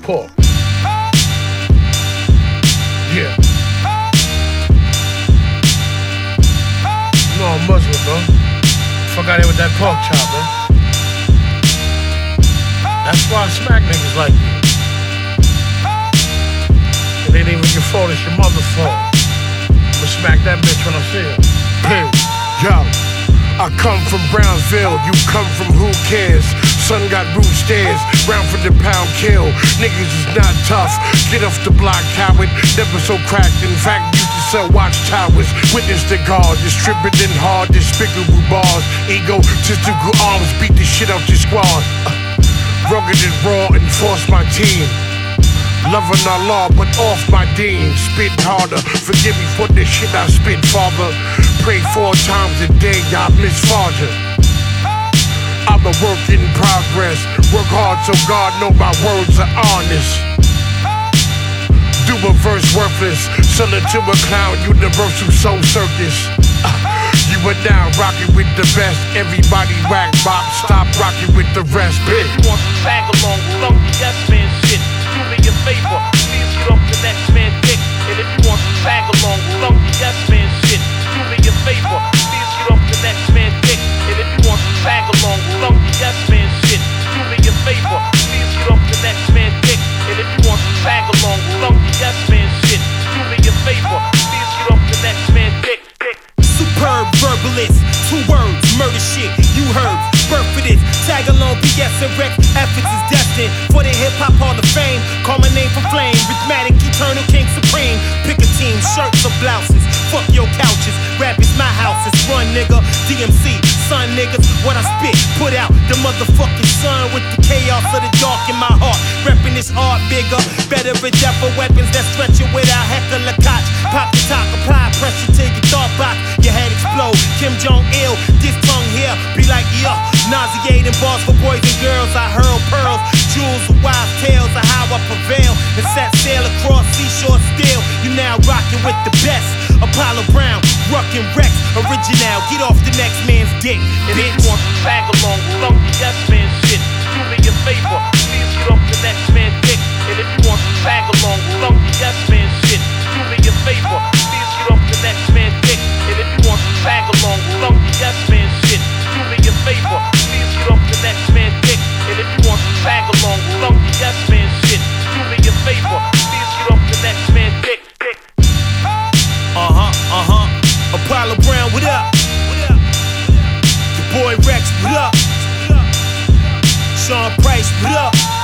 pork. Yeah. You know I'm Muslim, bro. Fuck out here with that pork chop, man. That's why I smack niggas like you. It ain't even your fault, it's your mother's fault. I'ma smack that bitch when I see her. Hey, yo, I come from Brownsville, you come from who cares? Son got roof stairs, round for the pound kill. Niggas is not tough, get off the block, coward. Never so cracked, in fact, used to sell watchtowers. Witness the guard, distributing hard, despicable bars. Egotistical arms, beat the shit out your squad. Rugged and raw, enforce my team. Loving Allah, but off my deen. Spit harder, forgive me for the shit I spit, father. Pray 4 times a day, I miss father. I'm a work in progress. Work hard so God know my words are honest. Do a verse worthless, sell it to a clown, universal soul circus. You are now rocking with the best. Everybody whack bop, stop rocking with the rest, bitch. You want some tag along, funky yes man shit. Do me a favor, please get off the next man dick. And if you want some tag along, funky yes man shit. Do me a favor, please get off the next man dick. And if you want some tag along, funky yes man shit. Do me a favor, please get off the next man dick. And if you want some tag along, funky yes man shit. Do me a favor, please get off the next man dick. Superb verbalist, 2 words, murder shit, you heard, birth for this, tag along, BS and Rex, efforts is destined for the hip-hop hall of fame, call my name for flame, rhythmatic, eternal, king supreme, pick a team, shirts or blouses, fuck your couches, rap is my house, it's run nigga, DMC, son niggas, what I spit, put out the motherfucking sun with the chaos of the dark in my heart, reppin' this art bigger, better reject for weapons that stretch you without heckle a cotch, pop the top, apply pressure to your thought box, your head explode, Kim Jong-il, this tongue here be like, yeah, nauseating bars for boys and girls, I hurl pearls, jewels of wild tales of how I prevail, and set sail across seashore still, you now rockin' with the best, Apollo Brown, Ruck and Rex, original, get off the next man's dick, and bitch. If you want some tag along, funky yes man shit, do me a favor, please get off the next man's dick, and if you want some tag along, funky yes man shit, do me a favor, please get off the next man's dick, and if you want some tag along, funky yes man shit, do me a favor, please get off the next man's dick, and if you want some tag along, funky yes man shit, do me a favor, please get off the next man's dick. Apollo Brown, what up? Your boy Rex, what up? Sean Price, what up?